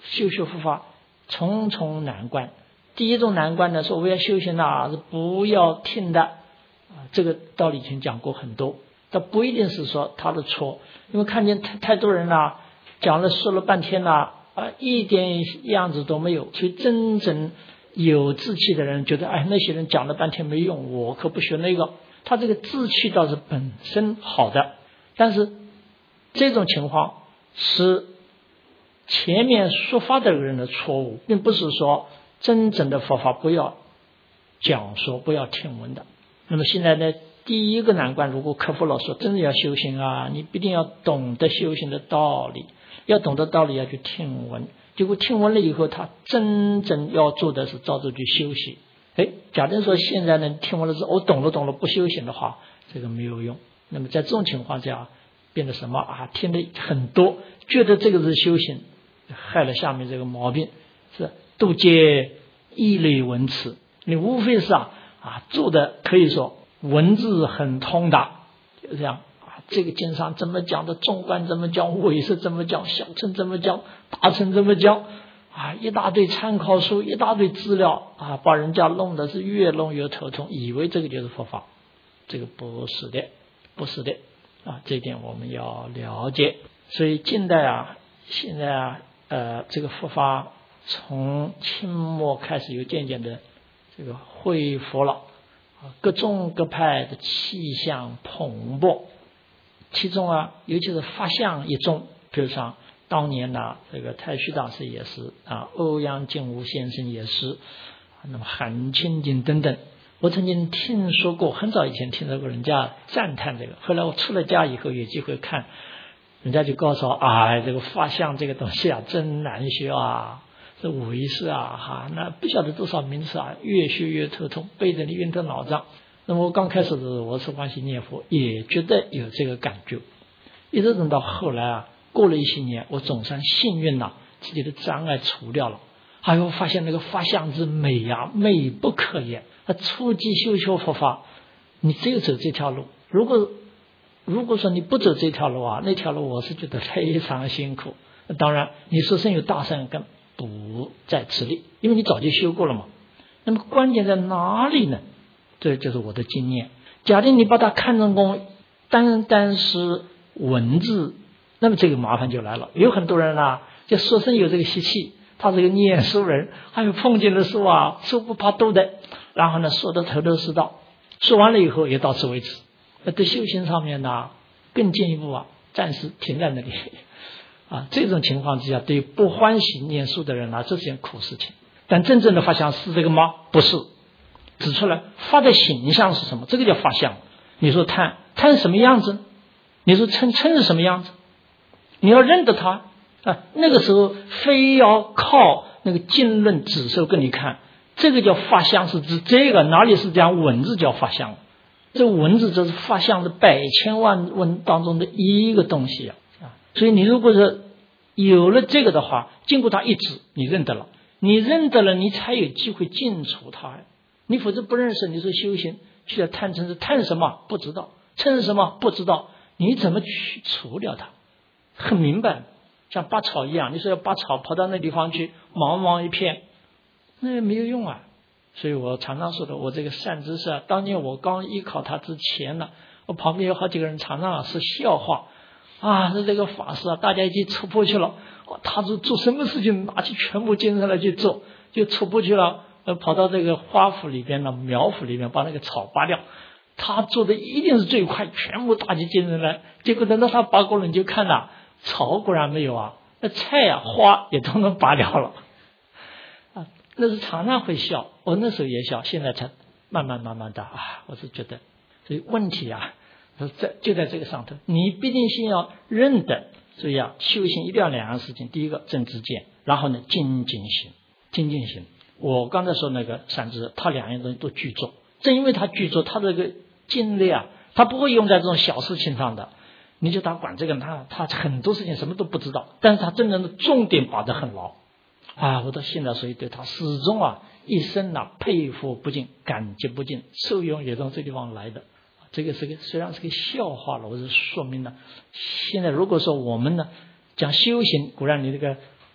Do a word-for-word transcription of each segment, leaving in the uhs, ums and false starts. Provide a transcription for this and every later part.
修学佛法重重难关。第一种难关呢，说我要修行啊，是不要听的啊，这个道理以前讲过很多，但不一定是说他的错，因为看见太太多人啦，讲了说了半天啦，啊，一点样子都没有。所以真正有志气的人觉得，哎，那些人讲了半天没用，我可不学那个。他这个志气倒是本身好的，但是这种情况是前面说法的人的错误，并不是说真正的佛法不要讲说不要听闻的。那么现在呢，第一个难关，如果克服了，说真的要修行啊，你必定要懂得修行的道理，要懂得道理要去听闻。结果听闻了以后，他真正要做的是照着去修行。哎，假定说现在呢听闻了之后，我懂了懂了不修行的话，这个没有用。那么在这种情况下，变得什么啊？听得很多，觉得这个是修行，害了下面这个毛病，是都皆异类文词。你无非是啊啊做的可以说文字很通达，就这样啊，这个经上怎么讲的，中观怎么讲，唯识怎么讲，小乘怎么讲，大乘怎么讲啊，一大堆参考书，一大堆资料啊，把人家弄得是越弄越头痛，以为这个就是佛法，这个不是的，不是的啊，这一点我们要了解。所以近代啊，现在啊，呃，这个佛法从清末开始有渐渐的这个恢复了，各宗各派的气象蓬勃，其中啊，尤其是法相一宗，比如像当年呢、啊，这个太虚大师也是啊，欧阳靖无先生也是，那么韩清净等等。我曾经听说过，很早以前听说过人家赞叹这个，后来我出了家以后有机会看，人家就告诉我，哎，这个法相这个东西啊，真难学啊，这唯识啊，哈，那不晓得多少名词啊，越学越头痛，背着你晕头脑胀。那么我刚开始的时候，我是欢喜念佛，也觉得有这个感觉，一直等到后来啊。过了一些年，我总算幸运了，自己的障碍除掉了。还有发现那个法相之美呀、啊，美不可言。那初级修修佛法，你只有走这条路。如果如果说你不走这条路啊，那条路我是觉得非常辛苦。当然，你说身有大善根不在此例，因为你早就修过了嘛。那么关键在哪里呢？这就是我的经验。假定你把它看成功，单单是文字。那么这个麻烦就来了，有很多人啊，就说生有这个习气，他是个念书人，还有碰见的书啊，书不怕读的，然后呢说的头头是道，说完了以后也到此为止。那对修行上面呢，更进一步啊，暂时停在那里啊。这种情况之下，对不欢喜念书的人啊，这是件苦事情。但真正的法相是这个吗？不是。指出来法的形象是什么？这个叫法相。你说贪贪什么样子？你说嗔嗔是什么样子？你要认得他啊，那个时候非要靠那个经论指授跟你看，这个叫法相，是指这个，哪里是讲文字叫法相？这文字就是法相的百千万文当中的一个东西啊。所以你如果是有了这个的话，经过他一指，你认得了，你认得了，你才有机会尽除它。你否则不认识，你说修行去了贪嗔痴，贪什么不知道，嗔什么不知道，你怎么去除掉它？很明白，像拔草一样，你说要拔草，跑到那地方去，茫茫一片，那也没有用啊。所以我常常说的，我这个善知识啊，当年我刚依考他之前呢，我旁边有好几个人常常是笑话啊，是这个法师啊，大家一起出坡去了，他做做什么事情，拿起全部精神来去做，就出坡去了，呃，跑到这个花圃里边呢，苗圃里面把那个草拔掉。他做的一定是最快，全部打起精神来。结果等到他拔过了，你就看呐，草果然没有啊，那菜啊花也都能拔掉了啊。那是常常会笑，我那时候也笑，现在才慢慢慢慢的啊，我是觉得，所以问题啊，在就在这个上头，你必定先要认得。所以啊，修行一定要两样事情，第一个正知见，然后呢精进行，精进行。我刚才说那个善知识，他两样东西都具足，正因为他具足，他这个精力啊，他不会用在这种小事情上的。你就他管这个，他他很多事情什么都不知道，但是他真正的重点把得很牢啊！我到现在所以对他始终啊一生啊佩服不尽，感激不尽，受用也从这地方来的。这个是个虽然是个笑话了，我是说明了。现在如果说我们呢讲修行，固然你这个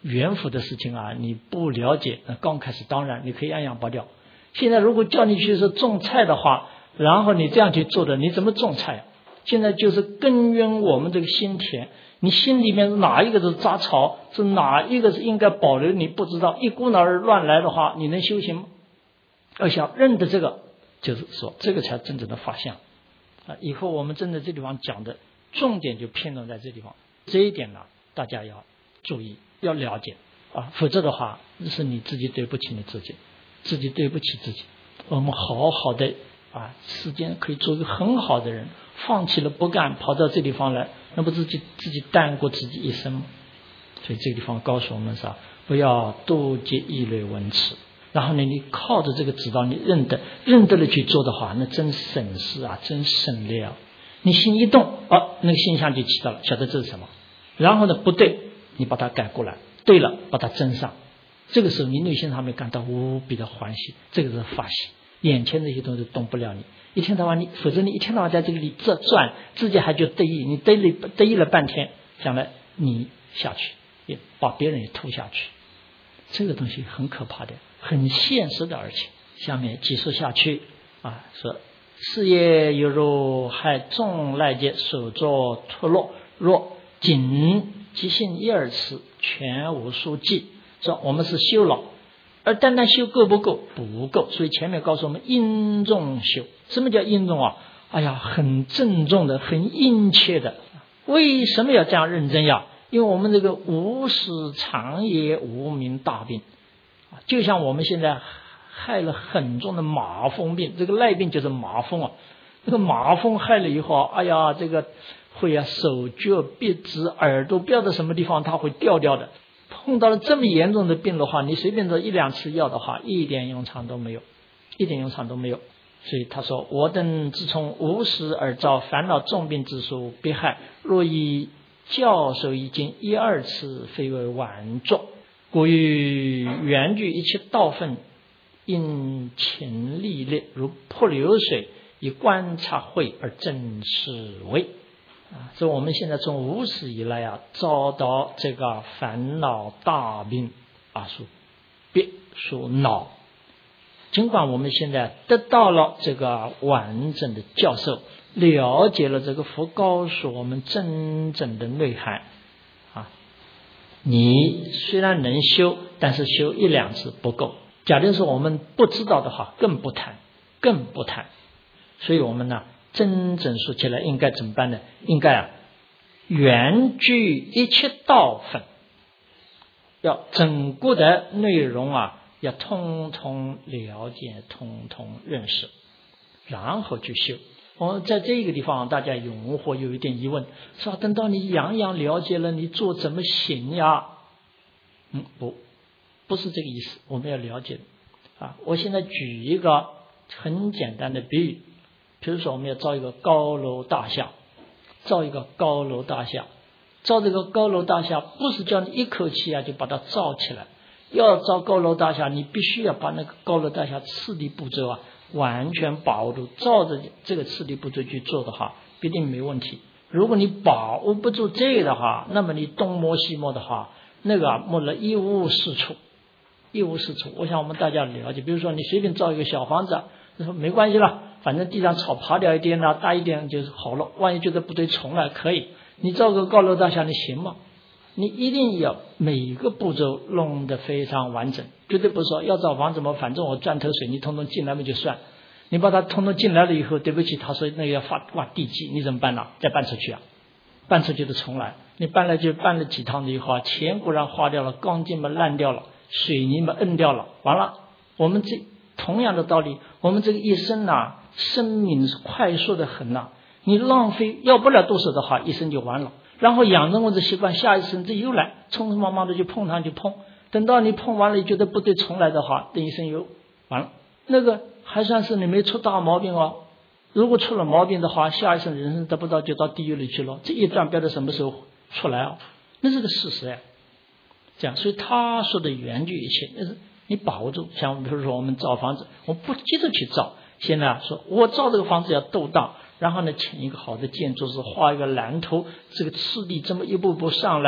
缘福的事情啊，你不了解，那刚开始当然你可以按样拔掉。现在如果叫你去说种菜的话，然后你这样去做的，你怎么种菜啊？现在就是根源我们这个心田，你心里面哪一个是杂草，是哪一个是应该保留，你不知道，一股脑儿乱来的话，你能修行吗？要想认得这个，就是说这个才真正的法相啊！以后我们真的这地方讲的重点就偏重在这地方，这一点呢，大家要注意，要了解啊，否则的话，是你自己对不起你自己，自己对不起自己。我们好好的啊，时间可以做一个很好的人，放弃了不干，跑到这地方来，那不自己自己耽过自己一生吗？所以这个地方告诉我们啥？不要多结异类文词。然后呢，你靠着这个指导，你认得认得了去做的话，那真省事啊，真省力啊！你心一动，哦，那个心象就起到了，晓得这是什么。然后呢，不对，你把它改过来；对了，把它增上。这个时候，你内心上面感到无比的欢喜，这个是法喜。眼前这些东西动不了你，一天到晚你，否则你一天到晚在这里这转，自己还就得意，你得意得意了半天，将来你下去，也把别人也拖下去。这个东西很可怕的，很现实的，而且下面继续下去啊，说事业犹如海众赖劫，手作脱落，若仅即信一二次，全无书记。说我们是修了，而单单修够不够？不够。所以前面告诉我们殷重修。什么叫殷重啊？哎呀，很郑重的，很殷切的。为什么要这样认真呀？因为我们这个无始长夜无名大病，就像我们现在害了很重的麻风病，这个赖病就是麻风啊。这个麻风害了以后，哎呀，这个会啊，手脚鼻子耳朵不知道什么地方它会掉掉的。碰到了这么严重的病的话，你随便这一两次药的话，一点用场都没有，一点用场都没有。所以他说，我等自从无始而遭烦恼重病之属必害，若以教授已经一二次，非为晚作。故于缘具一切道分，因勤历练，如泼流水，以观察慧而正是为。啊，所以我们现在从无始以来啊，遭到这个烦恼大病啊，属别属恼。尽管我们现在得到了这个完整的教授，了解了这个佛告诉我们真正的内涵啊，你虽然能修，但是修一两次不够。假如说我们不知道的话，更不谈，更不谈。所以我们呢，真正说起来应该怎么办呢？应该啊，缘具一切道分，要整个的内容啊，要通通了解，通通认识，然后去修。我在这个地方，大家有或有一点疑问，说等到你样样了解了，你做怎么行呀？嗯，不，不是这个意思。我们要了解啊。我现在举一个很简单的比喻，比如说我们要造一个高楼大厦，造一个高楼大厦，造这个高楼大厦，不是叫你一口气啊就把它造起来。要造高楼大厦，你必须要把那个高楼大厦次第步骤啊完全把握住，照着这个次第步骤去做的话，必定没问题。如果你把握不住这个的话，那么你东摸西摸的话，那个摸了一无是处，一无是处。我想我们大家了解，比如说你随便造一个小房子，你说没关系了，反正地上草爬掉一点呢，大一点就是好了。万一觉得不对，重来可以。你造个高楼大厦，你行吗？你一定要每一个步骤弄得非常完整，绝对不是说要造房子嘛，反正我砖头水泥通通进来嘛就算。你把它通通进来了以后，对不起，他说那个要发挖地基，你怎么办呢？再搬出去啊，搬出去的重来。你搬了就搬了几趟的以后，钱固然花掉了，钢筋嘛烂掉了，水泥嘛摁掉了，完了。我们这同样的道理，我们这个一生呐，生命是快速的很呐，你浪费要不了多少的话，一生就完了。然后养成我的习惯，下一生这又来，匆匆忙忙的就碰上就碰，等到你碰完了觉得不对重来的话，这一生又完了。那个还算是你没出大毛病哦，如果出了毛病的话，下一生人生得不到就到地狱里去了，这一段不知道什么时候出来啊，那是个事实呀。这样，所以他说的缘具一切，那是你把握住。像比如说我们造房子，我不急着去造，现在说我造这个房子要斗大，然后呢，请一个好的建筑师画一个蓝图，这个次第这么一步步上来，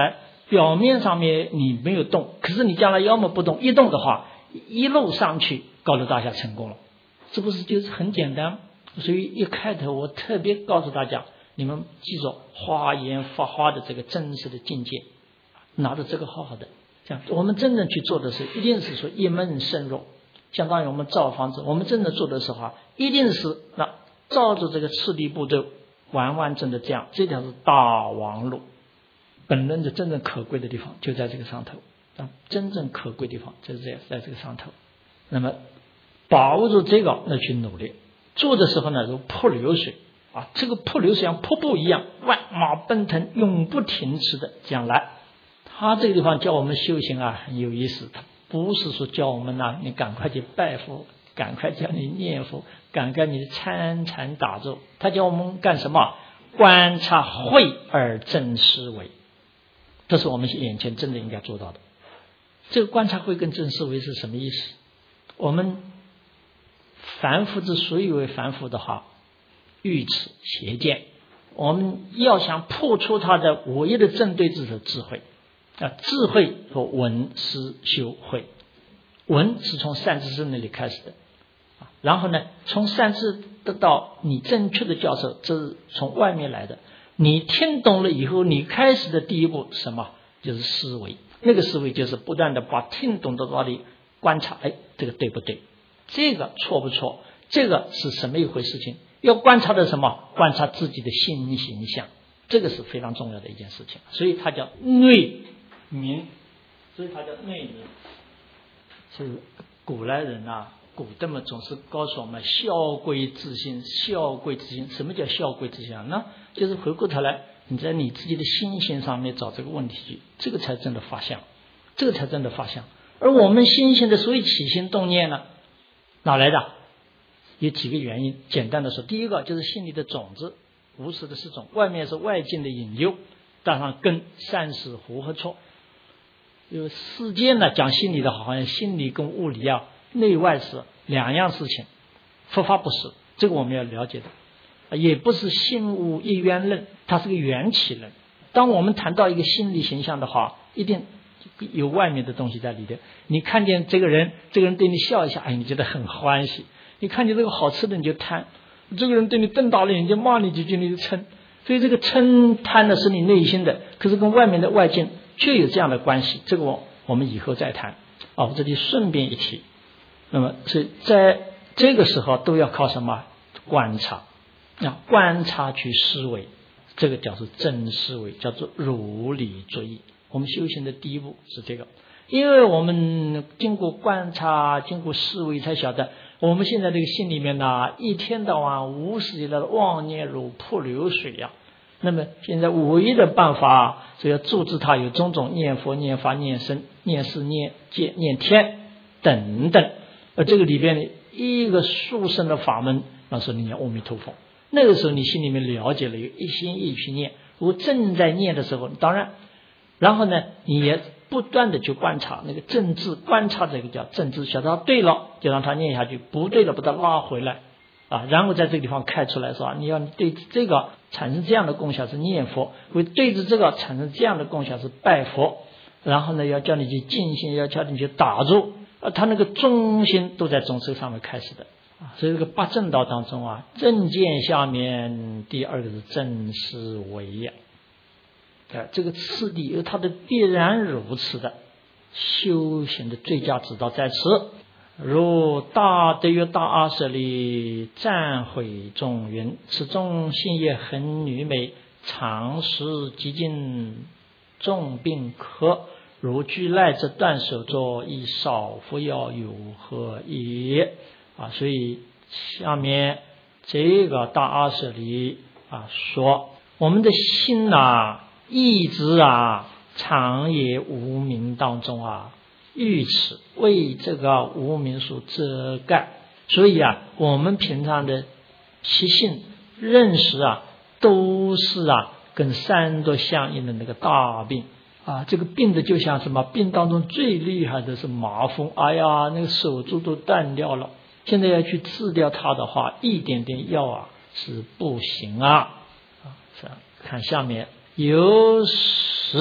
表面上面你没有动，可是你将来要么不动，一动的话，一路上去，高楼大厦成功了，这不是就是很简单？所以一开头我特别告诉大家，你们记住花言发花的这个真实的境界，拿着这个好好的，这样我们真正去做的是，一定是说一门深入，相当于我们造房子，我们真的做的时候啊，一定是那照着这个次第步骤，完完整的这样，这条是大王路。本人的真正可贵的地方就在这个上头啊，真正可贵的地方就是在在这个上头。那么把握住这个，那去努力做的时候呢，如瀑流水啊，这个瀑流水像瀑布一样，万马奔腾，永不停止的这样来。他这个地方教我们修行啊，很有意思。他不是说教我们呢、啊，你赶快去拜佛，赶快叫你念佛，赶快你参禅打坐。他教我们干什么？观察慧而正思维。这是我们眼前真的应该做到的。这个观察慧跟正思维是什么意思？我们凡夫之所以为凡夫的话，愚痴邪见，我们要想破除它的唯一的正对治的智慧啊，智慧和闻思修慧。闻是从善知识那里开始的，然后呢，从善知得到你正确的教授，这是从外面来的。你听懂了以后，你开始的第一步是什么？就是思维。那个思维就是不断的把听懂的道理观察，哎，这个对不对？这个错不错？这个是什么一回事情？要观察的什么？观察自己的心形象，这个是非常重要的一件事情。所以它叫内明，所以它叫内明。所以古来人啊，古德们总是告诉我们孝归自心，孝归自心。什么叫孝归自心呢？就是回过头来，你在你自己的心性上面找这个问题去，这个才真的发相，这个才真的发相。而我们心性的所以起心动念呢，哪来的？有几个原因。简单的说，第一个就是心里的种子，无始的是种，外面是外境的引诱，加上跟善死糊和错。有世间呢讲心理的，好像心理跟物理啊，内外是两样事情，佛法不是，这个我们要了解的。也不是心物一元论，它是个缘起论。当我们谈到一个心理形象的话，一定有外面的东西在里头。你看见这个人，这个人对你笑一下，哎，你觉得很欢喜；你看见这个好吃的，你就贪；这个人对你瞪大了眼睛骂你几句，你就嗔。所以这个嗔贪的是你内心的，可是跟外面的外境却有这样的关系。这个我我们以后再谈。哦，这里顺便一提。那么是在这个时候都要靠什么？观察。啊，观察去思维，这个叫做正思维，叫做如理作意。我们修行的第一步是这个，因为我们经过观察，经过思维，才晓得我们现在这个心里面呢，一天到晚无始以来的妄念如瀑流水呀、啊。那么现在唯一的办法是要阻止它有种种念佛、念法、念僧、念事、念戒、念天等等。而这个里边一个殊胜的法门，那是念阿弥陀佛。那个时候你心里面了解了，有一心一意去念。如果正在念的时候，当然，然后呢，你也不断的去观察那个正知，观察这个叫正知，晓得它对了就让它念下去，不对了把它拉回来啊。然后在这个地方开出来是吧？你要对这个产生这样的功效是念佛，会对着这个产生这样的功效是拜佛。然后呢，要叫你去静心，要叫你去打坐，啊，他那个中心都在中枢上面开始的。所以这个八正道当中啊，正见下面第二个是正思维呀，啊，这个次第有它的必然如此的。修行的最佳指导在此，如大德于大阿舍利赞悔中云：此中心也很女美，常时极尽重病科，如居赖则断手作，以少服药有何也？啊，所以下面这个大阿舍利啊说，我们的心啊，一直啊，常也无明当中啊，愚痴为这个无明所遮盖，所以啊，我们平常的习性认识啊，都是啊，跟三毒相应的那个大病啊，这个病的就像什么？病当中最厉害的是麻风，哎呀，那个手足都断掉了。现在要去治掉它的话，一点点药啊是不行啊。啊，看下面，有时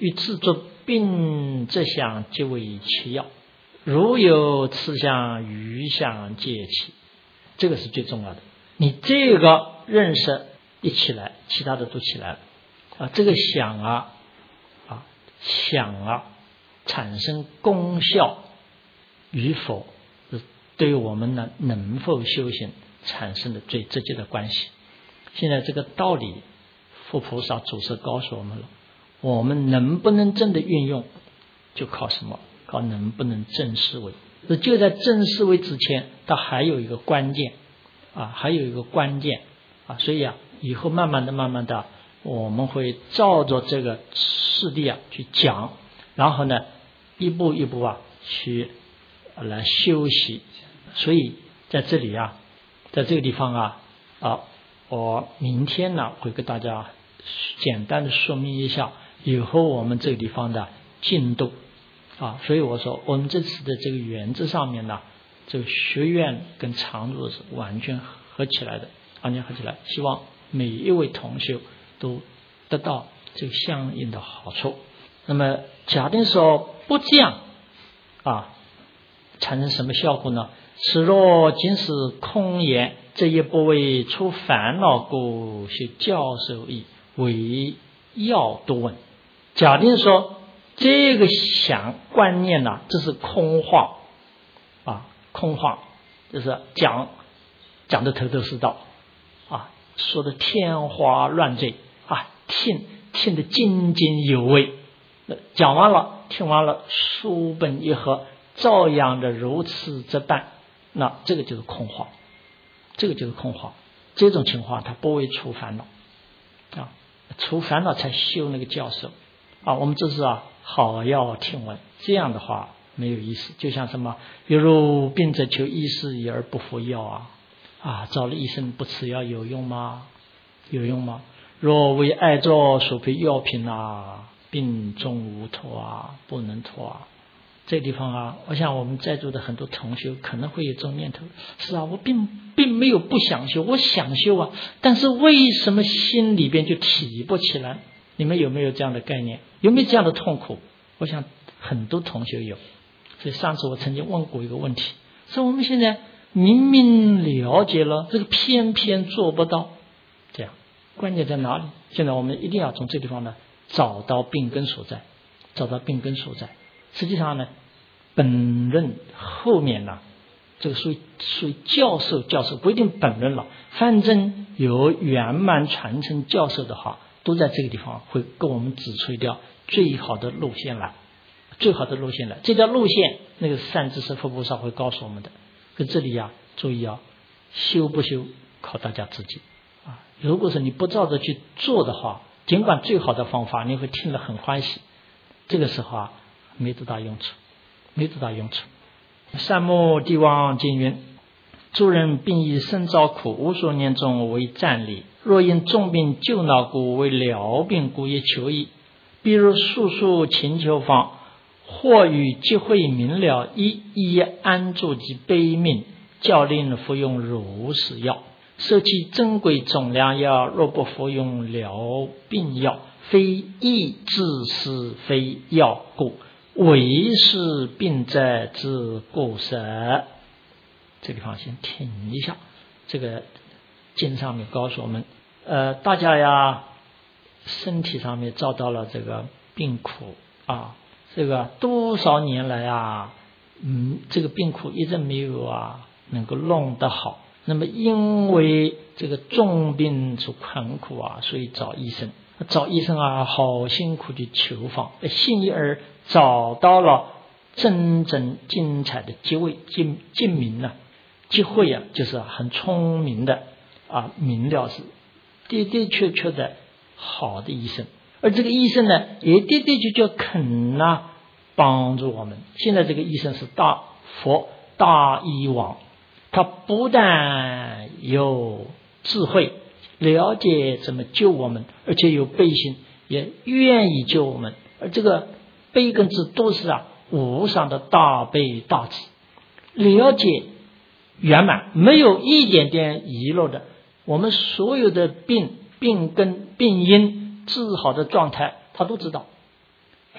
欲治作病则相即为其药，如有此相余相皆起。这个是最重要的。你这个认识一起来，其他的都起来了啊。这个想啊啊想啊产生功效与否，对我们呢能否修行产生的最直接的关系。现在这个道理佛菩萨祖师告诉我们了，我们能不能真的运用，就靠什么？靠能不能正思维。就在正思维之前，它还有一个关键啊，还有一个关键啊，所以啊，以后慢慢的、慢慢的，我们会照着这个事例啊去讲，然后呢，一步一步啊去来修习。所以在这里啊，在这个地方啊啊，我明天呢会给大家简单的说明一下以后我们这个地方的进度啊。所以我说我们这次的这个原则上面呢，这个学院跟常住是完全合起来的，完全合起来，希望每一位同学都得到这个相应的好处。那么假定说不这样啊，产生什么效果呢？此若仅是空言，这也不为出烦恼故，是教授义为要多问。假定说这个想观念呢、啊，这是空话啊，空话，就是讲讲的头头是道啊，说的天花乱坠啊，听听得津津有味。讲完了，听完了，书本一合，照样的如此这般。那这个就是空话，这个就是空话。这种情况它不会除烦恼啊，除烦恼才修那个教授啊。我们这是啊好药听闻，这样的话没有意思。就像什么，比如病者求医师以而不服药啊，啊找了医生不吃药有用吗？有用吗？若为爱着所配药品啊，病中无脱啊，不能脱啊。这个地方啊，我想我们在座的很多同学可能会有这种念头，是啊，我并并没有不想修，我想修啊，但是为什么心里边就提不起来？你们有没有这样的概念？有没有这样的痛苦？我想很多同学有。所以上次我曾经问过一个问题，说我们现在明明了解了，这个偏偏做不到，这样关键在哪里？现在我们一定要从这地方呢找到病根所在，找到病根所在。实际上呢，本论后面呢，这个属于属于教授教授不一定本论了，反正有圆满传承教授的话，都在这个地方会给我们指出一条最好的路线来，最好的路线来。这条路线，那个善知识佛菩萨会告诉我们的。可这里啊，注意啊，修不修靠大家自己啊。如果是你不照着去做的话，尽管最好的方法你会听了很欢喜，这个时候啊没多大用处，没多大用处。善目帝王经云：诸人病以身遭苦，无所念中为战理。若因重病救恼故，为疗病故，也求医。比如速速勤求方，或与机会明了，一一安住其悲命，教令服用如是药。舍弃珍贵总良药，若不服用疗病药，非意志是非药故，为是病者之故舍。这地方先停一下，这个经上面告诉我们，呃，大家呀，身体上面遭到了这个病苦啊，这个多少年来啊，嗯，这个病苦一直没有啊能够弄得好。那么因为这个重病所困苦啊，所以找医生，找医生啊，好辛苦的求方，幸而找到了真正精彩的机会精精明呢。机会啊，就是很聪明的啊，明了是的的确确的好的医生，而这个医生呢，也的的确确肯啊帮助我们。现在这个医生是大佛大医王，他不但有智慧，了解怎么救我们，而且有悲心，也愿意救我们。而这个悲跟智都是啊无上的大悲大智，了解圆满，没有一点点遗漏的。我们所有的病病根病因治好的状态他都知道，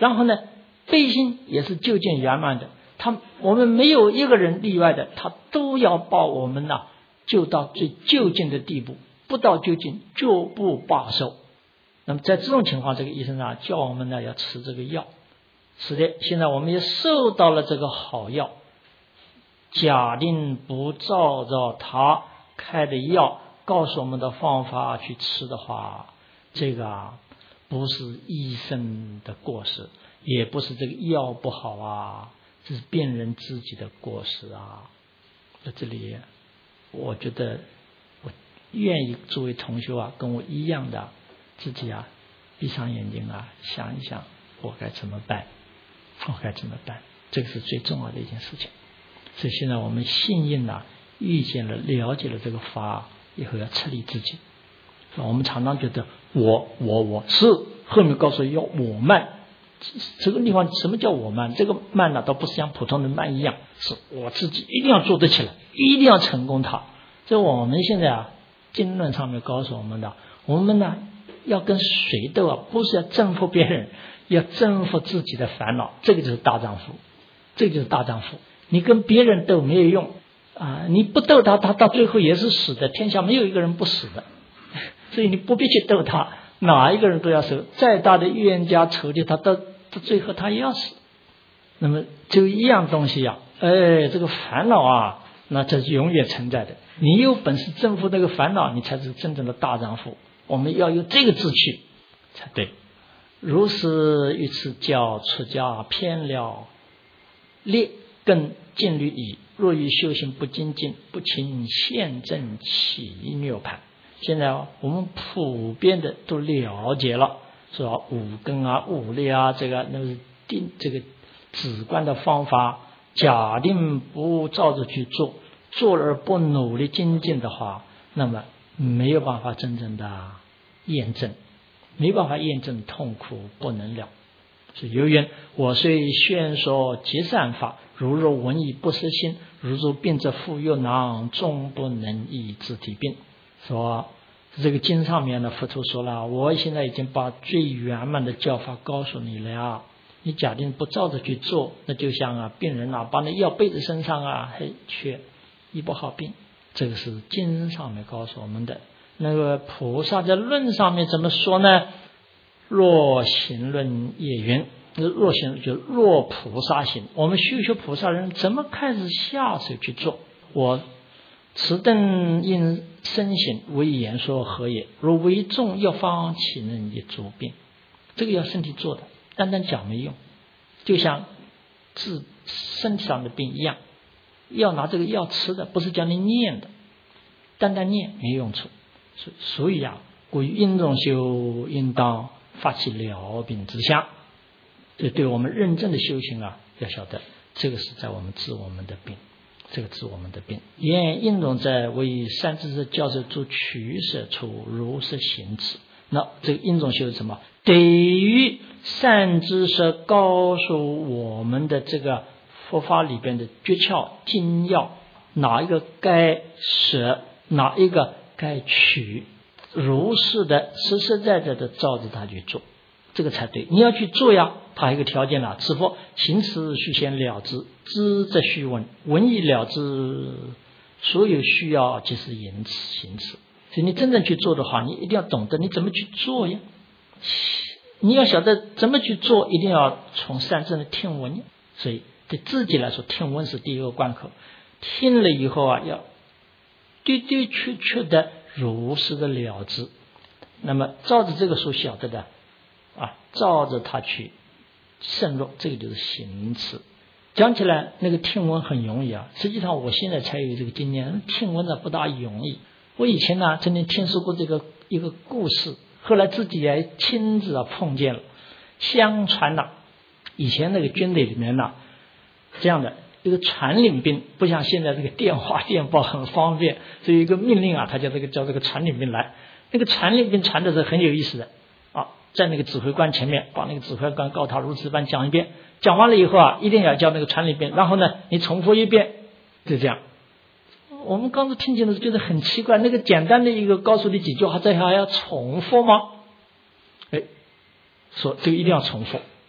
然后呢，悲心也是究竟圆满的，他我们没有一个人例外的，他都要把我们呐、啊、救到最究竟的地步，不到究竟绝不罢休。那么在这种情况，这个医生啊叫我们呢要吃这个药。是的，现在我们也受到了这个好药，假定不照着他开的药告诉我们的方法去吃的话，这个啊不是医生的过失，也不是这个药不好啊，这是病人自己的过失啊。在这里我觉得我愿意作为同学啊跟我一样的自己啊闭上眼睛啊想一想我该怎么办，我该怎么办，这个是最重要的一件事情。所以现在我们幸运了，遇见了了解了这个法以后要彻底自己。我们常常觉得我我我是后面告诉要我慢，这个地方什么叫我慢？这个慢呢倒不是像普通的慢一样，是我自己一定要做得起来，一定要成功它。这我们现在啊经论上面告诉我们的，我们呢要跟谁斗啊，不是要征服别人，要征服自己的烦恼，这个就是大丈夫，这个就是大丈夫。你跟别人斗没有用啊，你不斗他，他到最后也是死的，天下没有一个人不死的，所以你不必去斗他，哪一个人都要死，再大的冤家仇敌，他到到最后他也要死。那么就一样东西呀、啊，哎，这个烦恼啊，那这是永远存在的。你有本事征服这个烦恼，你才是真正的大丈夫。我们要有这个志气才对。如是于此教出家偏了劣根尽律矣，若于修行不精进，不勤现证起涅槃。现在我们普遍的都了解了，说五根啊、五力啊，这个那是定这个止观的方法，假定不照着去做，做而不努力精进的话，那么没有办法真正的验证，没办法验证，痛苦不能了。是由于我虽宣说极善法，如若闻以不实心，如入病者复又囊，终不能医自体病。说这个经上面的佛陀说了，我现在已经把最圆满的教法告诉你了，你假定不照着去做，那就像啊病人啊把那药背在身上啊，嘿，却医不好病。这个是经上面告诉我们的。那个菩萨在论上面怎么说呢？若行论也云，若行就若菩萨行。我们修修菩萨人怎么开始下手去做？我此等因身行，为言说何也？若为众药方，岂能一诸病？这个要身体做的，单单讲没用，就像治身体上的病一样，要拿这个药吃的，不是叫你念的，单单念没用处。所以啊，故于因中修，应当发起疗病之相。这对我们认真的修行啊，要晓得这个是在我们治我们的病，这个治我们的病。言因中在为善知识教授做取舍处，如是行持。那这个因中修是什么？对于善知识告诉我们的这个佛法里边的诀窍精要，哪一个该舍，哪一个该取，如是的实实在在的照着它去做，这个才对。你要去做呀，它还有一个条件了，此佛行持须先了之，知则须闻，闻已了之，所有需要即是言行持。所以你真正去做的话，你一定要懂得你怎么去做呀。你要晓得怎么去做，一定要从善正的听闻呀。所以对自己来说，听闻是第一个关口。听了以后啊，要对对确确的如实的了知。那么照着这个所晓得的啊，照着它去渗入，这个就是行持。讲起来那个听闻很容易啊，实际上我现在才有这个经验，听闻的不大容易。我以前呢曾经听说过这个一个故事，后来自己也亲自啊碰见了。相传呐、啊，以前那个军队里面呢、啊，这样的一个传令兵，不像现在这个电话电报很方便，所以一个命令啊，他叫这个叫这个传令兵来。那个传令兵传的是很有意思的啊，在那个指挥官前面把那个指挥官告他如此般讲一遍，讲完了以后啊，一定要叫那个传令兵，然后呢你重复一遍，就这样。我们刚才听见的觉得很奇怪，那个简单的一个告诉你几句话，这还要重复吗？哎，说这个一定要重复，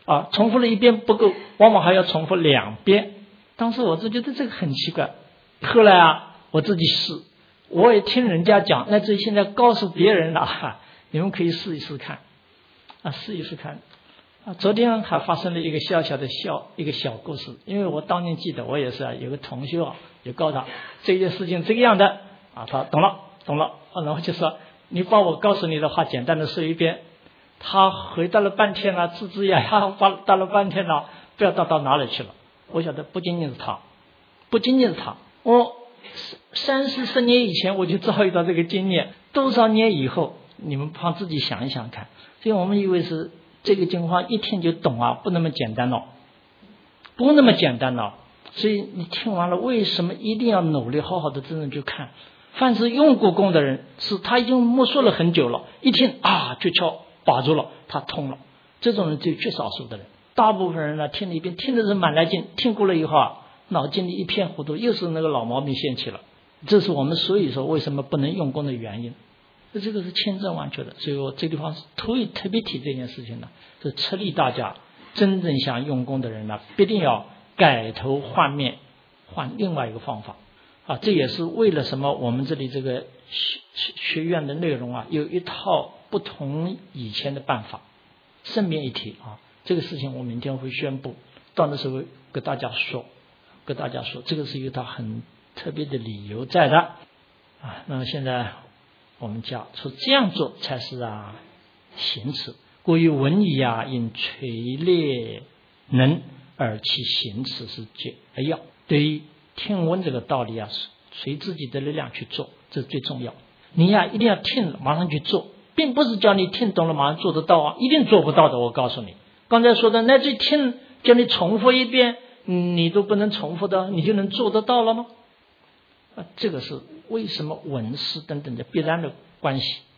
啊，重复了一遍不够，往往还要重复两遍。当时我就觉得这个很奇怪，后来啊，我自己试，我也听人家讲，那至于现在告诉别人了，哈，你们可以试一试看，啊，试一试看。啊，昨天还发生了一个小小的小一个小故事，因为我当年记得，我也是啊，有个同学啊，就告诉他这件事情这个样的啊，他懂了懂了，啊，然后就说你把我告诉你的话简单的说一遍。他回答了半天了，吱吱呀呀回答了半天了，不知道到哪里去了。我晓得不仅仅是他，不仅仅是他，我三四十年以前我就遭遇到这个经验，多少年以后，你们帮自己想一想看。所以我们以为是这个情况一听就懂啊，不那么简单了，不那么简单了。所以你听完了，为什么一定要努力好好的真正去看？凡是用过功的人，是他已经默说了很久了，一听啊就敲把住了，他通了。这种人只有极少数的人，大部分人呢听了一遍，听的是蛮来劲，听过了以后啊，脑筋里一片糊涂，又是那个老毛病现起了。这是我们所以说为什么不能用功的原因。这个是千真万确的，所以我这地方特意特别提这件事情呢，是策励大家真正想用功的人呢，必定要改头换面，换另外一个方法啊。这也是为了什么我们这里这个学学院的内容啊，有一套不同以前的办法。顺便一提啊，这个事情我明天会宣布，到那时候跟大家说，跟大家说，这个是有它很特别的理由在的啊。那么现在我们讲说这样做才是啊行持，故于文矣啊，因垂列能而其行持是绝而要。对于听闻这个道理啊，随自己的力量去做，这是最重要。你呀、啊、一定要听了马上去做，并不是叫你听懂了马上做得到啊，一定做不到的。我告诉你，刚才说的那句听叫你重复一遍，你都不能重复的，你就能做得到了吗？啊，这个是为什么闻思等等的必然的关系。